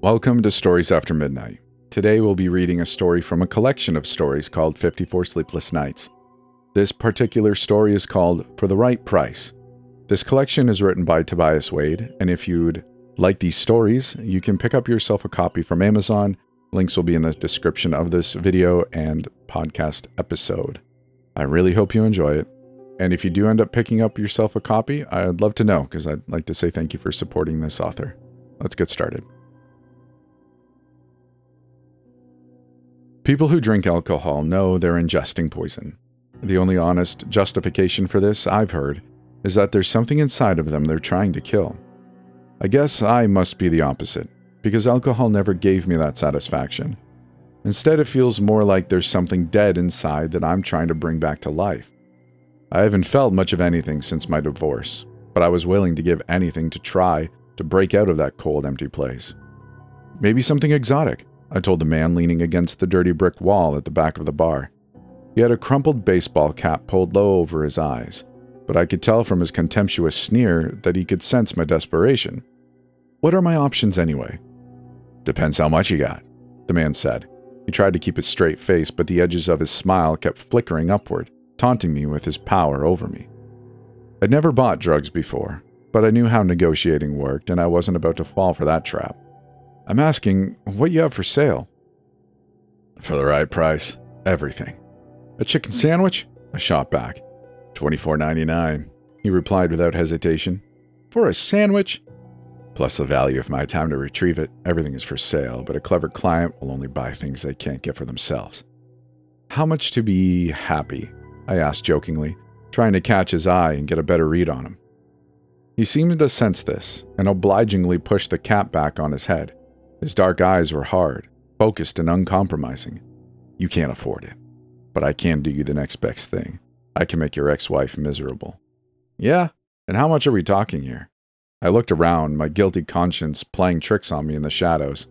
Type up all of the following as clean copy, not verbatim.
Welcome to Stories After Midnight. Today we'll be reading a story from a collection of stories called 54 Sleepless Nights. This particular story is called For the Right Price. This collection is written by Tobias Wade, and if you'd like these stories, you can pick up yourself a copy from Amazon. Links will be in the description of this video and podcast episode. I really hope you enjoy it. And if you do end up picking up yourself a copy, I'd love to know, because I'd like to say thank you for supporting this author. Let's get started. People who drink alcohol know they're ingesting poison. The only honest justification for this I've heard is that there's something inside of them they're trying to kill. I guess I must be the opposite, because alcohol never gave me that satisfaction. Instead, it feels more like there's something dead inside that I'm trying to bring back to life. I haven't felt much of anything since my divorce, but I was willing to give anything to try to break out of that cold, empty place. Maybe something exotic, I told the man leaning against the dirty brick wall at the back of the bar. He had a crumpled baseball cap pulled low over his eyes, but I could tell from his contemptuous sneer that he could sense my desperation. What are my options anyway? Depends how much you got, the man said. He tried to keep a straight face, but the edges of his smile kept flickering upward, taunting me with his power over me. I'd never bought drugs before, but I knew how negotiating worked, and I wasn't about to fall for that trap. I'm asking, what you have for sale? For the right price, everything. A chicken sandwich? I shot back. $24.99, he replied without hesitation. For a sandwich? Plus the value of my time to retrieve it. Everything is for sale, but a clever client will only buy things they can't get for themselves. How much to be happy? I asked jokingly, trying to catch his eye and get a better read on him. He seemed to sense this, and obligingly pushed the cap back on his head. His dark eyes were hard, focused and uncompromising. You can't afford it, but I can do you the next best thing. I can make your ex-wife miserable. Yeah? And how much are we talking here? I looked around, my guilty conscience playing tricks on me in the shadows.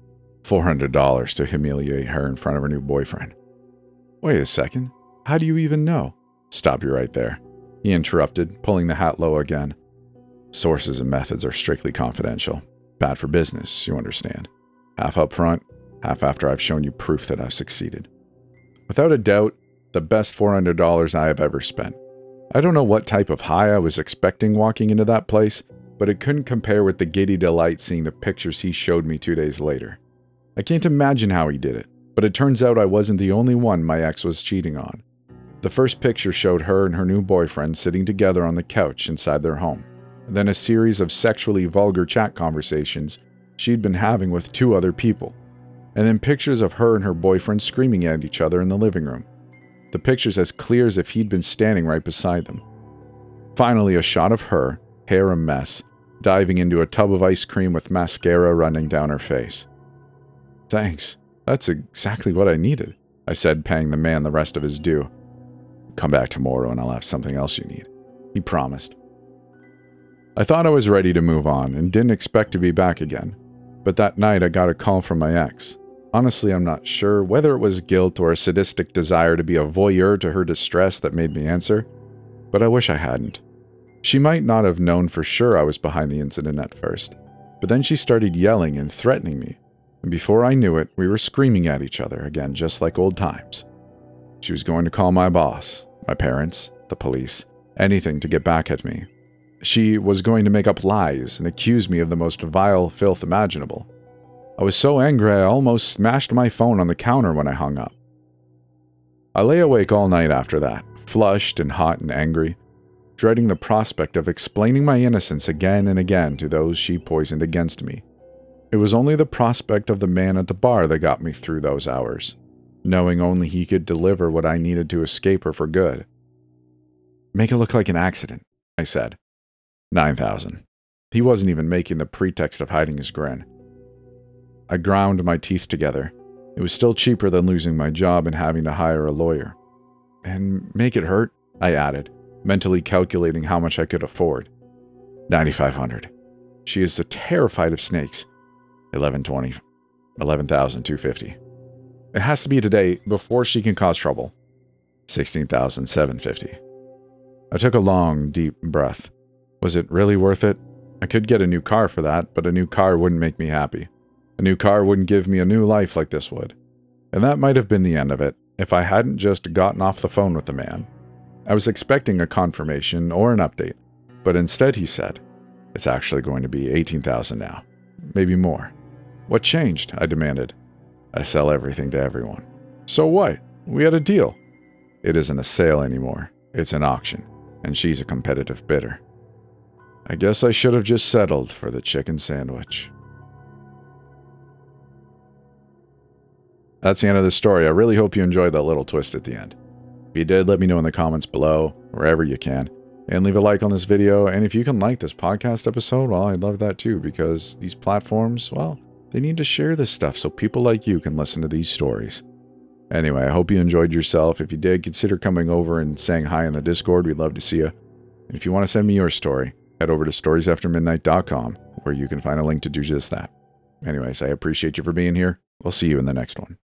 $400 to humiliate her in front of her new boyfriend. Wait a second. How do you even know? Stop you right there, he interrupted, pulling the hat low again. Sources and methods are strictly confidential. Bad for business, you understand. Half up front, half after I've shown you proof that I've succeeded. Without a doubt, the best $400 I have ever spent. I don't know what type of high I was expecting walking into that place, but it couldn't compare with the giddy delight seeing the pictures he showed me 2 days later. I can't imagine how he did it, but it turns out I wasn't the only one my ex was cheating on. The first picture showed her and her new boyfriend sitting together on the couch inside their home. Then a series of sexually vulgar chat conversations she'd been having with 2 other people, and then pictures of her and her boyfriend screaming at each other in the living room. The pictures as clear as if he'd been standing right beside them. Finally, a shot of her, hair a mess, diving into a tub of ice cream with mascara running down her face. Thanks, that's exactly what I needed, I said, paying the man the rest of his due. Come back tomorrow and I'll have something else you need, he promised. I thought I was ready to move on and didn't expect to be back again, but that night I got a call from my ex. Honestly, I'm not sure whether it was guilt or a sadistic desire to be a voyeur to her distress that made me answer, but I wish I hadn't. She might not have known for sure I was behind the incident at first, but then she started yelling and threatening me, and before I knew it, we were screaming at each other again, just like old times. She was going to call my boss, my parents, the police, anything to get back at me. She was going to make up lies and accuse me of the most vile filth imaginable. I was so angry I almost smashed my phone on the counter when I hung up. I lay awake all night after that, flushed and hot and angry, dreading the prospect of explaining my innocence again and again to those she poisoned against me. It was only the prospect of the man at the bar that got me through those hours, knowing only he could deliver what I needed to escape her for good. Make it look like an accident, I said. $9,000. He wasn't even making the pretext of hiding his grin. I ground my teeth together. It was still cheaper than losing my job and having to hire a lawyer. And make it hurt, I added, mentally calculating how much I could afford. $9,500. She is terrified of snakes. $11,250. It has to be today before she can cause trouble. $16,750. I took a long, deep breath. Was it really worth it? I could get a new car for that, but a new car wouldn't make me happy. A new car wouldn't give me a new life like this would. And that might have been the end of it if I hadn't just gotten off the phone with the man. I was expecting a confirmation or an update, but instead he said, "It's actually going to be $18,000 now. Maybe more." "What changed?" I demanded. "I sell everything to everyone." "So what? We had a deal." "It isn't a sale anymore. It's an auction, and she's a competitive bidder." I guess I should have just settled for the chicken sandwich. That's the end of the story. I really hope you enjoyed that little twist at the end. If you did, let me know in the comments below, wherever you can. And leave a like on this video, and if you can like this podcast episode, well, I'd love that too, because these platforms, well, they need to share this stuff so people like you can listen to these stories. Anyway, I hope you enjoyed yourself. If you did, consider coming over and saying hi in the Discord. We'd love to see you. And if you want to send me your story, head over to storiesaftermidnight.com, where you can find a link to do just that. Anyways, I appreciate you for being here. We'll see you in the next one.